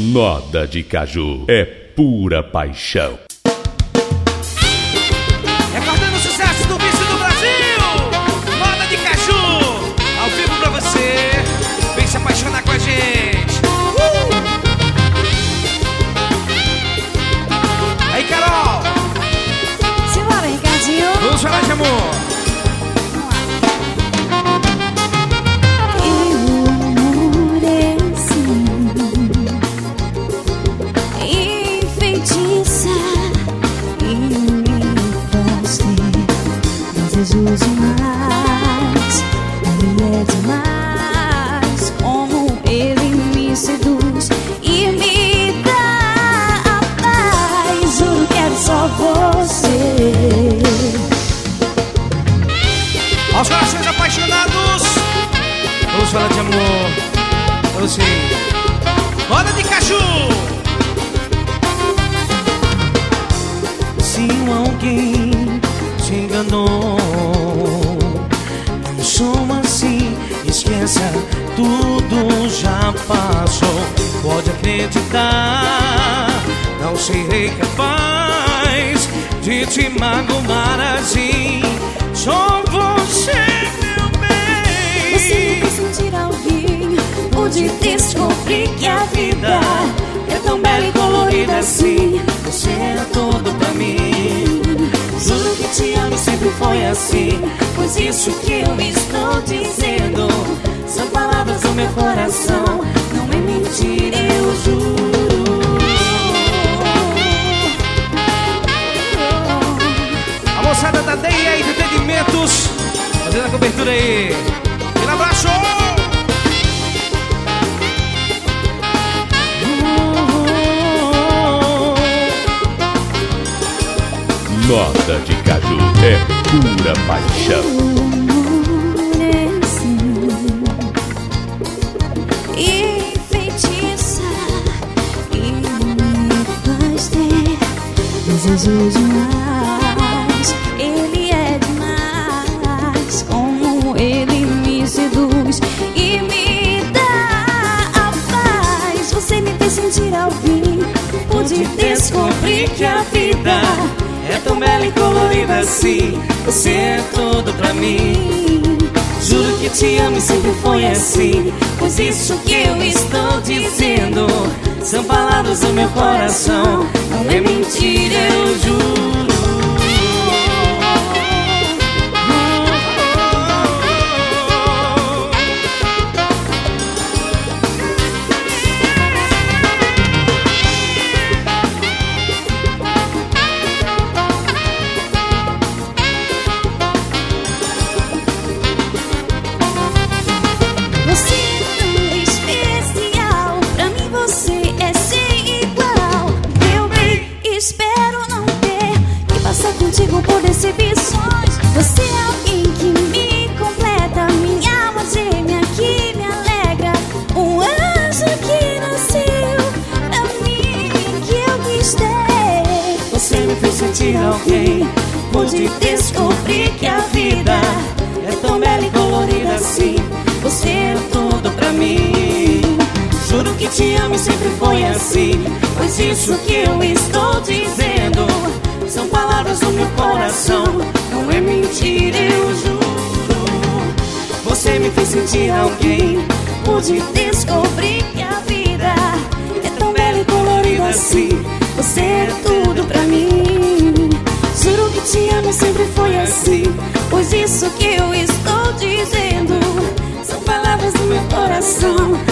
Noda de Caju é pura paixão. Recordando o sucesso do Vício do Brasil, Noda de Caju, ao vivo pra você. Vem se apaixonar com a gente. Aí, Carol. Simbora, Ricardinho. Vamos falar de amor. Demais, ele é demais. Como ele me seduz e me dá a paz. Juro que é só você. Aos corações apaixonados, vamos falar de amor. Vamos sim. Noda de Caju. Se alguém te enganou, não sou assim, esqueça, tudo já passou. Pode acreditar, não serei capaz de te magoar assim. Só você, meu bem. Você me fez sentir alguém, pude descobrir que a vida é tão bela e colorida assim. Você era tudo pra mim. Juro que te amo e sempre foi assim. Pois isso que eu estou dizendo são palavras do meu coração. Não é mentira, eu juro. A moçada da DEA Entretenimentos fazendo a cobertura aí. Um abraço! Noda de Caju é pura paixão. E feitiça e me faz ter desejo demais. Ele é demais. Como ele me seduz e me dá a paz. Você me fez sentir alguém, pude descobrir que a vida é tão bela e colorida assim. Você é tudo pra mim. Juro que te amo e sempre foi assim. Pois isso que eu estou dizendo são palavras do meu coração. Não é mentira, eu juro. Você é tão especial, pra mim você é sem igual. Meu bem, espero não ter que passar contigo por decepções. Você é alguém que me completa, minha alma gêmea que me alegra. Um anjo que nasceu pra mim, que eu quis ter. Você me fez sentir alguém, Pude descobrir que a vida é tão bela e colorida assim. você é Tudo pra mim. Juro que te amo e sempre foi assim. Pois isso que eu estou dizendo São palavras do meu coração. não é mentira, eu juro. Você me fez sentir alguém, Pude descobrir que a vida é tão bela e colorida assim. Você é tudo pra mim. Juro que te amo e sempre foi assim. Pois isso que eu estou dizendo são palavras do meu coração.